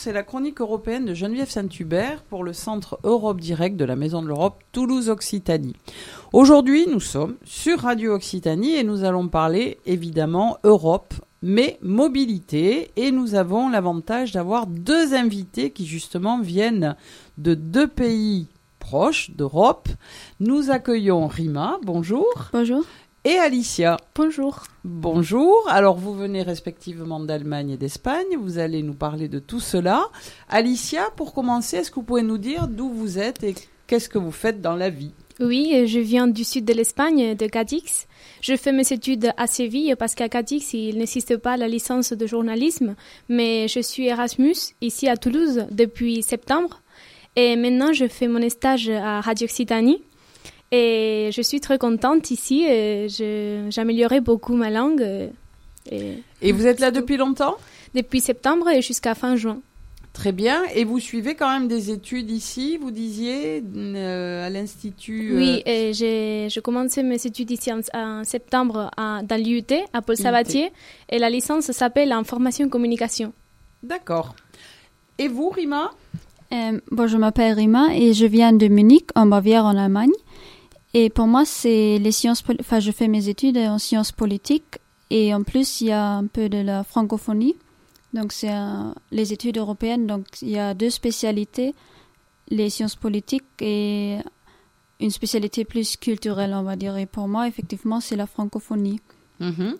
c'est la chronique européenne de Geneviève Saint-Hubert pour le Centre Europe Direct de la Maison de l'Europe Toulouse-Occitanie. Aujourd'hui, nous sommes sur Radio Occitanie et nous allons parler évidemment Europe, mais mobilité. Et nous avons l'avantage d'avoir deux invités qui justement viennent de deux pays proches d'Europe. Nous accueillons Rima, bonjour. Bonjour. Et Alicia. Bonjour. Bonjour. Alors, vous venez respectivement d'Allemagne et d'Espagne. Vous allez nous parler de tout cela. Alicia, pour commencer, est-ce que vous pouvez nous dire d'où vous êtes et qu'est-ce que vous faites dans la vie ? Oui, je viens du sud de l'Espagne, de Cadix. Je fais mes études à Séville parce qu'à Cadix, il n'existe pas la licence de journalisme. Mais je suis Erasmus ici à Toulouse depuis septembre. Et maintenant, je fais mon stage à Radio Occitanie. Et je suis très contente ici. J'améliorais beaucoup ma langue. Et vous êtes là depuis longtemps ? Depuis septembre et jusqu'à fin juin. Très bien. Et vous suivez quand même des études ici, vous disiez, à l'Institut... Oui, et j'ai commencé mes études ici en septembre dans l'IUT, à Paul Sabatier. Et la licence s'appelle Information Communication. D'accord. Et vous, Rima ? Bon, je m'appelle Rima et je viens de Munich, en Bavière, en Allemagne. Et pour moi, c'est les sciences... Enfin, je fais mes études en sciences politiques. Et en plus, il y a un peu de la francophonie. Donc, c'est les études européennes. Donc, il y a deux spécialités, les sciences politiques et une spécialité plus culturelle, on va dire. Et pour moi, effectivement, c'est la francophonie. Mm-hmm.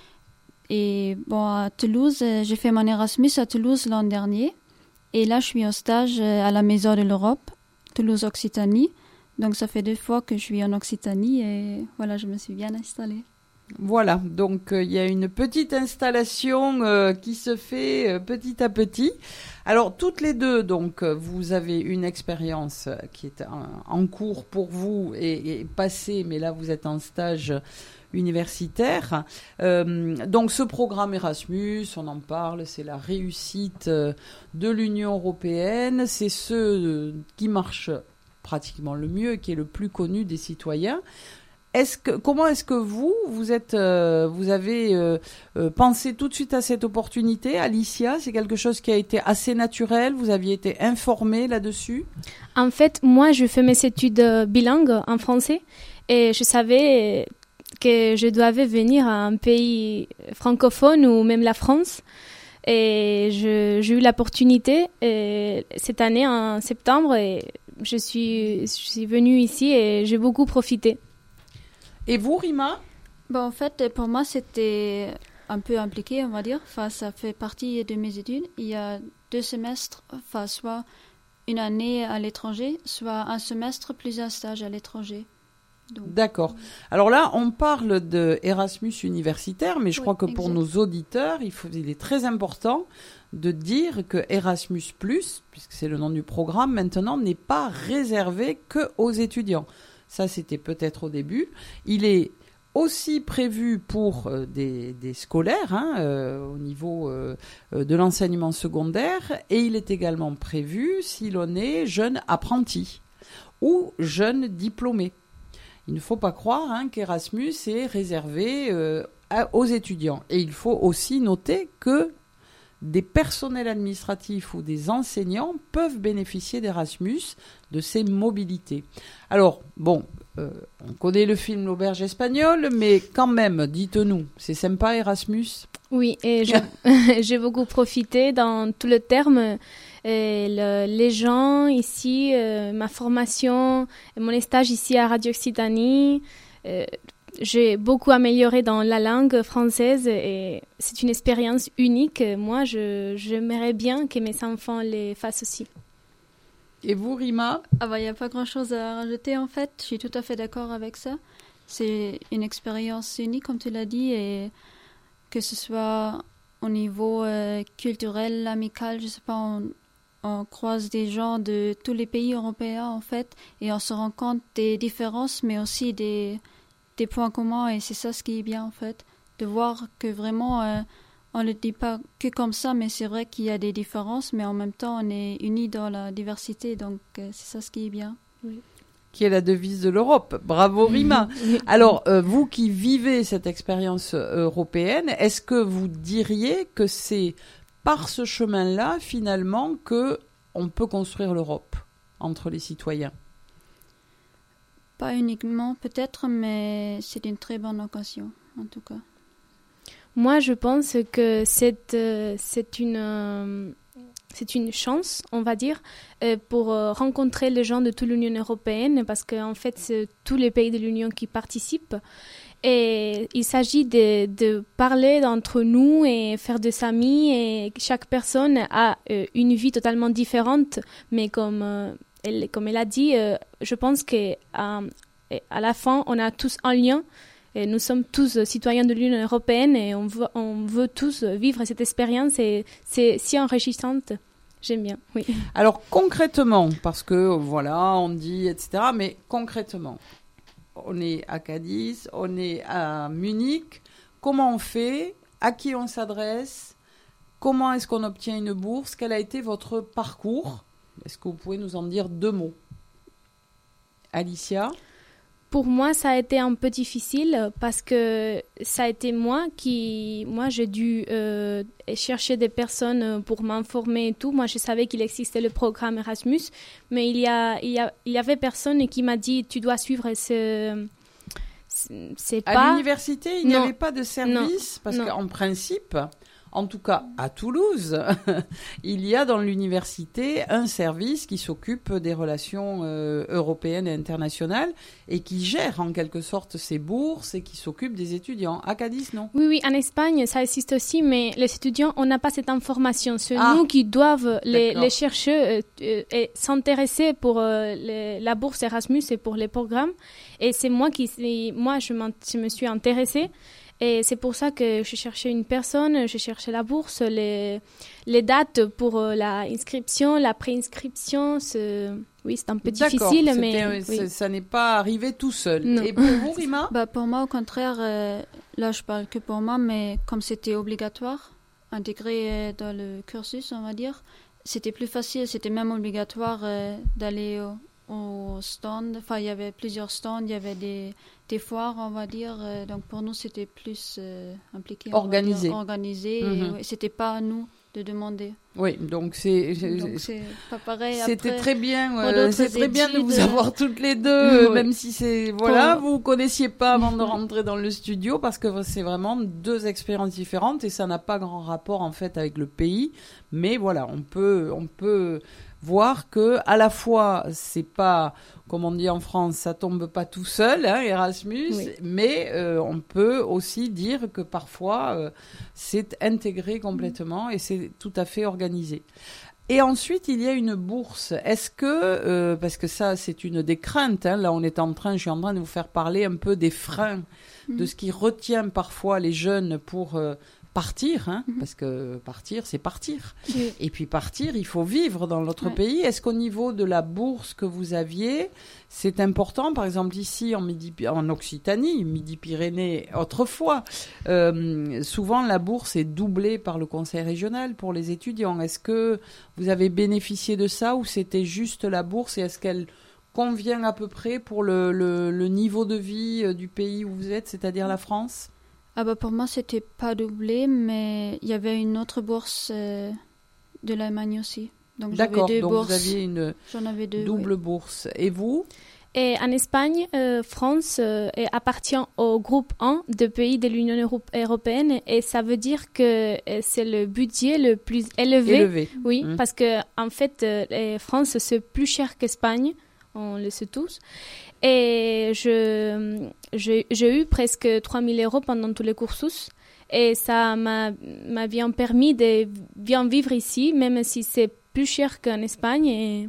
Et bon, à Toulouse, j'ai fait mon Erasmus à Toulouse l'an dernier. Et là, je suis en stage à la Maison de l'Europe, Toulouse-Occitanie. Donc, ça fait 2 fois que je suis en Occitanie et voilà, je me suis bien installée. Voilà, donc il y a une petite installation qui se fait petit à petit. Alors, toutes les deux, donc, vous avez une expérience qui est en cours pour vous et passée, mais là, vous êtes en stage universitaire. Donc, ce programme Erasmus, on en parle, c'est la réussite de l'Union européenne. C'est ce qui marche pratiquement le mieux et qui est le plus connu des citoyens. Comment est-ce que vous avez pensé tout de suite à cette opportunité, Alicia ? C'est quelque chose qui a été assez naturel. Vous aviez été informée là-dessus ? En fait, moi, je fais mes études bilingues en français et je savais que je devais venir à un pays francophone ou même la France. Et j'ai eu l'opportunité cette année en septembre et je suis venue ici et j'ai beaucoup profité. Et vous, Rima ? Bon, en fait, pour moi, c'était un peu impliqué, on va dire. Enfin, ça fait partie de mes études. Il y a 2 semestres, enfin, soit une année à l'étranger, soit un semestre plus un stage à l'étranger. Donc, d'accord. Alors là, on parle de Erasmus universitaire, mais je crois que pour nos auditeurs, il est très important de dire que Erasmus+, puisque c'est le nom du programme maintenant, n'est pas réservé qu'aux étudiants. Ça, c'était peut-être au début. Il est aussi prévu pour des scolaires au niveau de l'enseignement secondaire et il est également prévu si l'on est jeune apprenti ou jeune diplômé. Il ne faut pas croire qu'Erasmus est réservé aux étudiants. Et il faut aussi noter que des personnels administratifs ou des enseignants peuvent bénéficier d'Erasmus, de ces mobilités. Alors, bon, on connaît le film L'Auberge espagnole, mais quand même, dites-nous, c'est sympa Erasmus ? Oui, et j'ai beaucoup profité dans tout le terme. Les gens ici, ma formation, mon stage ici à Radio Occitanie, j'ai beaucoup amélioré dans la langue française et c'est une expérience unique. Moi, j'aimerais bien que mes enfants les fassent aussi. Et vous, Rima ? Ah bah, il n'y a pas grand-chose à rajouter en fait. Je suis tout à fait d'accord avec ça. C'est une expérience unique, comme tu l'as dit, et que ce soit au niveau culturel, amical, je sais pas, on croise des gens de tous les pays européens en fait, et on se rend compte des différences, mais aussi des points communs, et c'est ça ce qui est bien en fait, de voir que vraiment on ne le dit pas que comme ça, mais c'est vrai qu'il y a des différences, mais en même temps on est unis dans la diversité, donc c'est ça ce qui est bien. Oui. Qui est la devise de l'Europe. Bravo Rima. Alors, vous qui vivez cette expérience européenne, est-ce que vous diriez que c'est par ce chemin-là, finalement, que on peut construire l'Europe entre les citoyens. Pas uniquement peut-être, mais c'est une très bonne occasion, en tout cas. Moi, je pense que c'est une chance, on va dire, pour rencontrer les gens de toute l'Union européenne, parce qu'en fait, c'est tous les pays de l'Union qui participent. Et il s'agit de parler entre nous et faire des amis. Et chaque personne a une vie totalement différente, mais comme elle a dit, je pense qu'à la fin, on a tous un lien. Et nous sommes tous citoyens de l'Union européenne et on veut tous vivre cette expérience et c'est si enrichissante. J'aime bien, oui. Alors concrètement, parce que voilà, on dit etc., mais concrètement, on est à Cadiz, on est à Munich, comment on fait, à qui on s'adresse, comment est-ce qu'on obtient une bourse, quel a été votre parcours? Est-ce que vous pouvez nous en dire 2 mots? Alicia? Pour moi, ça a été un peu difficile parce que ça a été moi, j'ai dû chercher des personnes pour m'informer et tout. Moi, je savais qu'il existait le programme Erasmus, mais il y avait personne qui m'a dit tu dois suivre c'est pas. À l'université, il n'y avait pas de service parce qu'en principe. En tout cas, à Toulouse, il y a dans l'université un service qui s'occupe des relations européennes et internationales et qui gère en quelque sorte ces bourses et qui s'occupe des étudiants. À Cadiz, non? Oui, en Espagne, ça existe aussi, mais les étudiants, on n'a pas cette information. C'est nous qui doivent les chercher et s'intéresser pour la bourse Erasmus et pour les programmes. Et c'est moi je me suis intéressée. Et c'est pour ça que je cherchais une personne, je cherchais la bourse, les dates pour l'inscription, la préinscription. Oui, c'est un peu difficile, mais ça n'est pas arrivé tout seul. Non. Et pour vous, Rima? Pour moi, au contraire, là je parle que pour moi, mais comme c'était obligatoire, intégré dans le cursus, on va dire, c'était plus facile, c'était même obligatoire d'aller au stand. Enfin, il y avait plusieurs stands, il y avait des foires, on va dire. Donc pour nous, c'était plus impliqué. Organisé. Mm-hmm. C'était pas à nous de demander. Oui, donc c'est pas pareil. C'était très bien. C'est très bien de vous avoir toutes les deux, même si vous connaissiez pas avant de rentrer dans le studio, parce que c'est vraiment 2 expériences différentes et ça n'a pas grand rapport en fait avec le pays. Mais voilà, on peut voir que à la fois c'est pas, comme on dit en France, ça tombe pas tout seul, Erasmus, mais on peut aussi dire que parfois c'est intégré complètement et c'est tout à fait organisé. Et ensuite, il y a une bourse. Est-ce que, parce que ça, c'est une des craintes, là, je suis en train de vous faire parler un peu des freins, de ce qui retient parfois les jeunes pour partir, parce que partir, c'est partir. Et puis partir, il faut vivre dans l'autre pays. Est-ce qu'au niveau de la bourse que vous aviez, c'est important? Par exemple, ici, en Occitanie, Midi-Pyrénées, autrefois, souvent la bourse est doublée par le conseil régional pour les étudiants. Est-ce que vous avez bénéficié de ça ou c'était juste la bourse et est-ce qu'elle convient à peu près pour le niveau de vie du pays où vous êtes, c'est-à-dire la France? Pour moi, c'était pas doublé, mais il y avait une autre bourse de l'Allemagne aussi. Donc d'accord, j'avais 2 bourses. Vous aviez une double bourse. Et vous? Et en Espagne, France appartient au groupe 1 des pays de l'Union européenne et ça veut dire que c'est le budget le plus élevé. Oui, parce que en fait, France, c'est plus cher qu'Espagne, on le sait tous. Et j'ai eu presque 3 000 € pendant tous les cursus. Et ça m'a bien permis de bien vivre ici, même si c'est plus cher qu'en Espagne. Et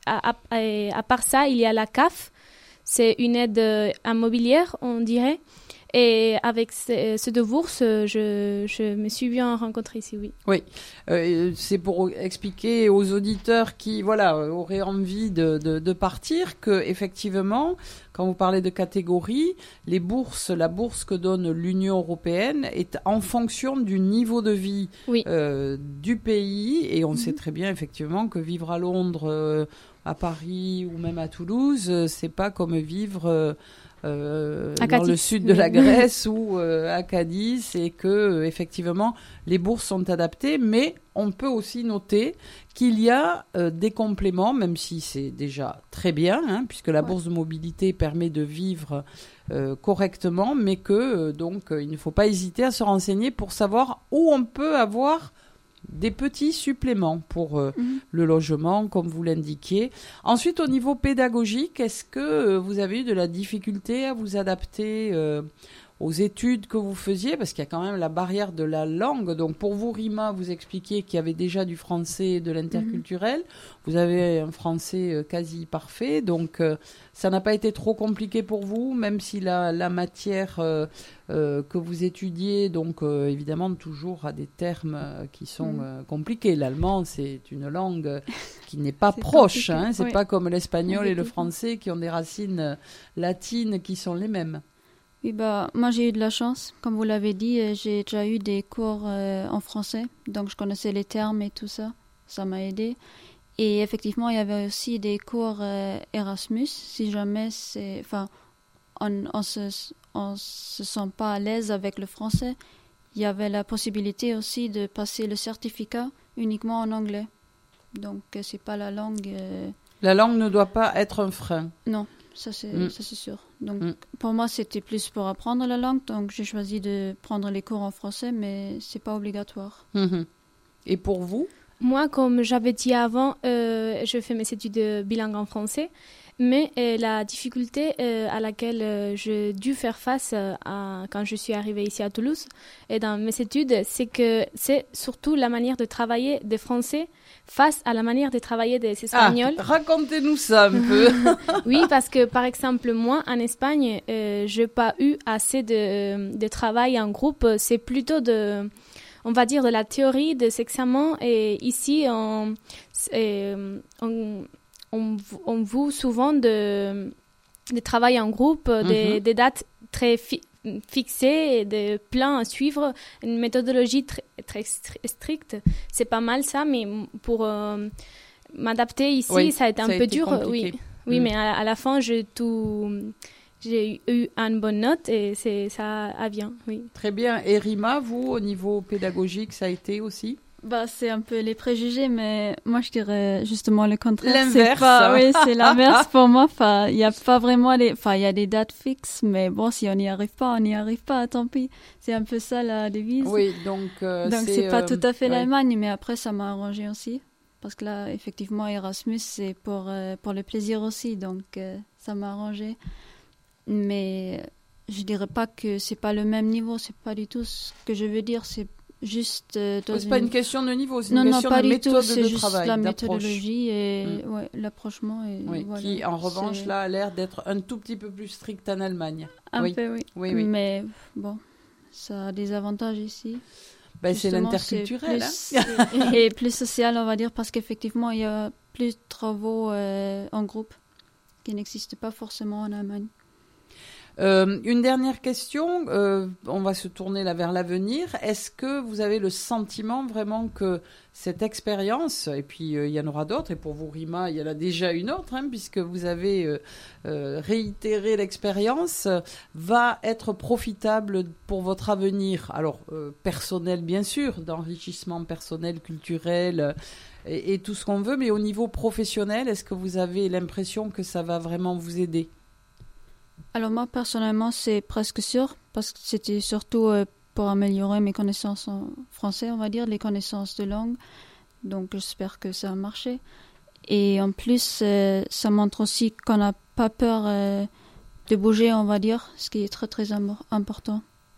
à part ça, il y a la CAF. C'est une aide immobilière, on dirait. Et avec ces 2 bourses, je me suis bien rencontrée ici, oui. Oui, c'est pour expliquer aux auditeurs qui auraient envie de partir que effectivement, quand vous parlez de catégories, la bourse que donne l'Union européenne est en fonction du niveau de vie du pays. Et on sait très bien effectivement que vivre à Londres, à Paris ou même à Toulouse, c'est pas comme vivre dans le sud de la Grèce ou à Cadiz, et que effectivement les bourses sont adaptées, mais on peut aussi noter qu'il y a des compléments, même si c'est déjà très bien, hein, puisque la bourse de mobilité permet de vivre correctement, mais que donc il ne faut pas hésiter à se renseigner pour savoir où on peut avoir des petits suppléments pour le logement, comme vous l'indiquiez. Ensuite, au niveau pédagogique, est-ce que vous avez eu de la difficulté à vous adapter aux études que vous faisiez, parce qu'il y a quand même la barrière de la langue. Donc pour vous, Rima, vous expliquiez qu'il y avait déjà du français et de l'interculturel. Vous avez un français quasi parfait, donc ça n'a pas été trop compliqué pour vous, même si la matière que vous étudiez, donc évidemment toujours a des termes qui sont compliqués. L'allemand, c'est une langue qui n'est pas proche, hein, c'est pas comme l'espagnol et le français qui ont des racines latines qui sont les mêmes. Oui, moi j'ai eu de la chance, comme vous l'avez dit, j'ai déjà eu des cours en français, donc je connaissais les termes et tout ça, ça m'a aidé. Et effectivement, il y avait aussi des cours Erasmus, si jamais on se sent pas à l'aise avec le français, il y avait la possibilité aussi de passer le certificat uniquement en anglais. Donc c'est pas la langue. La langue ne doit pas être un frein. Non. Ça c'est sûr. Donc pour moi c'était plus pour apprendre la langue, donc j'ai choisi de prendre les cours en français, mais c'est pas obligatoire. Et pour vous? Moi, comme j'avais dit avant, je fais mes études bilingues en français, mais la difficulté à laquelle j'ai dû faire face quand je suis arrivée ici à Toulouse et dans mes études, c'est que c'est surtout la manière de travailler des Français face à la manière de travailler des Espagnols. Racontez-nous ça un peu. Oui, parce que par exemple, moi, en Espagne, j'ai pas eu assez de travail en groupe. C'est plutôt on va dire de la théorie des examens. Et ici, on veut souvent de travail en groupe, des dates très fixées, et des plans à suivre, une méthodologie très stricte. C'est pas mal ça, mais pour m'adapter ici, ça a été un peu dur. Compliqué. Oui, mais à la fin, j'ai eu une bonne note et ça a bien, oui. Très bien. Et Rima, vous, au niveau pédagogique, ça a été aussi? C'est un peu les préjugés, mais moi je dirais justement le contraire. L'inverse. Oui, c'est l'inverse pour moi. Il y a pas vraiment il y a des dates fixes, mais bon, si on n'y arrive pas, on n'y arrive pas, tant pis. C'est un peu ça la devise. Oui, donc c'est pas tout à fait l'Allemagne, mais après ça m'a arrangé aussi. Parce que là, effectivement, Erasmus, c'est pour le plaisir aussi, donc ça m'a arrangé. Mais je dirais pas que c'est pas le même niveau, c'est pas du tout ce que je veux dire, c'est juste... c'est pas une question de niveau, c'est une question de méthode de travail. C'est juste la méthodologie et l'approchement. Qui, en revanche, là, a l'air d'être un tout petit peu plus strict en Allemagne. Un peu, oui. Mais bon, ça a des avantages ici. C'est l'interculturel. Et plus social, on va dire, parce qu'effectivement, il y a plus de travaux en groupe qui n'existent pas forcément en Allemagne. Une dernière question, on va se tourner là vers l'avenir. Est-ce que vous avez le sentiment vraiment que cette expérience, et puis il y en aura d'autres, et pour vous Rima, il y en a déjà une autre, hein, puisque vous avez réitéré l'expérience, va être profitable pour votre avenir? Alors, personnel bien sûr, d'enrichissement personnel, culturel, et tout ce qu'on veut, mais au niveau professionnel, est-ce que vous avez l'impression que ça va vraiment vous aider? Alors moi, personnellement, c'est presque sûr, parce que c'était surtout pour améliorer mes connaissances en français, on va dire, les connaissances de langue. Donc j'espère que ça a marché. Et en plus, ça montre aussi qu'on n'a pas peur de bouger, on va dire, ce qui est très très important.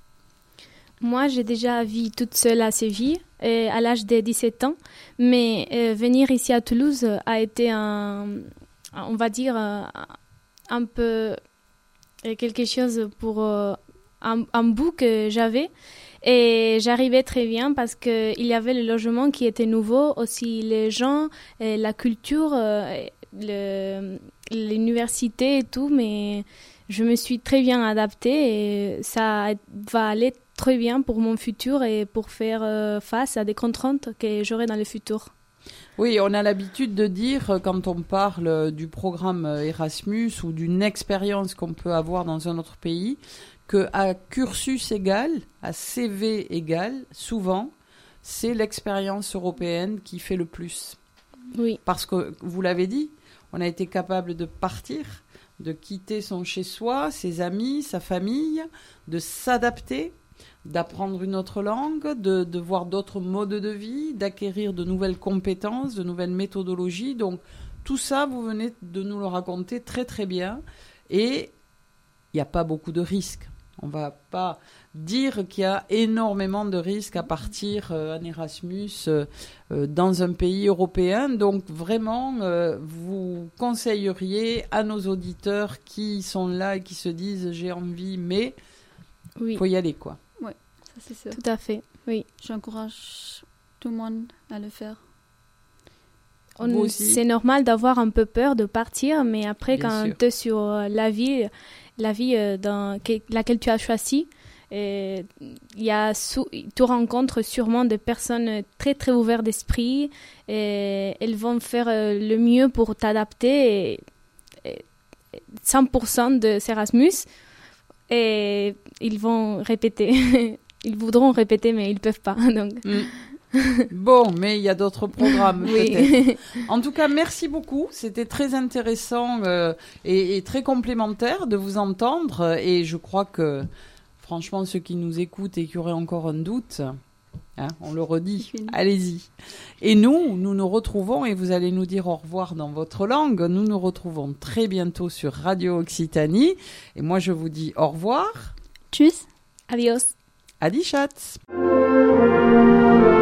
Moi, j'ai déjà vécu toute seule à Séville, à l'âge de 17 ans, mais venir ici à Toulouse a été on va dire, un peu... quelque chose pour un bout que j'avais, et j'arrivais très bien parce qu'il y avait le logement qui était nouveau, aussi les gens, la culture, l'université et tout, mais je me suis très bien adaptée et ça va aller très bien pour mon futur et pour faire face à des contraintes que j'aurai dans le futur. Oui, on a l'habitude de dire, quand on parle du programme Erasmus ou d'une expérience qu'on peut avoir dans un autre pays, qu'à cursus égal, à CV égal, souvent, c'est l'expérience européenne qui fait le plus. Oui. Parce que, vous l'avez dit, on a été capable de partir, de quitter son chez-soi, ses amis, sa famille, de s'adapter, d'apprendre une autre langue, de voir d'autres modes de vie, d'acquérir de nouvelles compétences, de nouvelles méthodologies. Donc, tout ça, vous venez de nous le raconter très très bien. Et il n'y a pas beaucoup de risques. On ne va pas dire qu'il y a énormément de risques à partir en Erasmus dans un pays européen. Donc, vraiment, vous conseilleriez à nos auditeurs qui sont là et qui se disent « j'ai envie, mais il faut y aller, quoi ». C'est sûr. Tout à fait, oui. J'encourage tout le monde à le faire. C'est normal d'avoir un peu peur de partir, mais après, Bien quand sûr. tu es sur la vie dans laquelle tu as choisi, tu rencontres sûrement des personnes très, très ouvertes d'esprit et elles vont faire le mieux pour t'adapter. 100% de ces Erasmus et ils vont répéter. Ils voudront répéter, mais ils ne peuvent pas. Donc. Bon, mais il y a d'autres programmes, oui. peut-être. En tout cas, merci beaucoup. C'était très intéressant et très complémentaire de vous entendre. Et je crois que, franchement, ceux qui nous écoutent et qui auraient encore un doute, on le redit, allez-y. Et nous nous retrouvons, et vous allez nous dire au revoir dans votre langue. Nous nous retrouvons très bientôt sur Radio Occitanie. Et moi, je vous dis au revoir. Tschüss. Adios. Adi Schatz.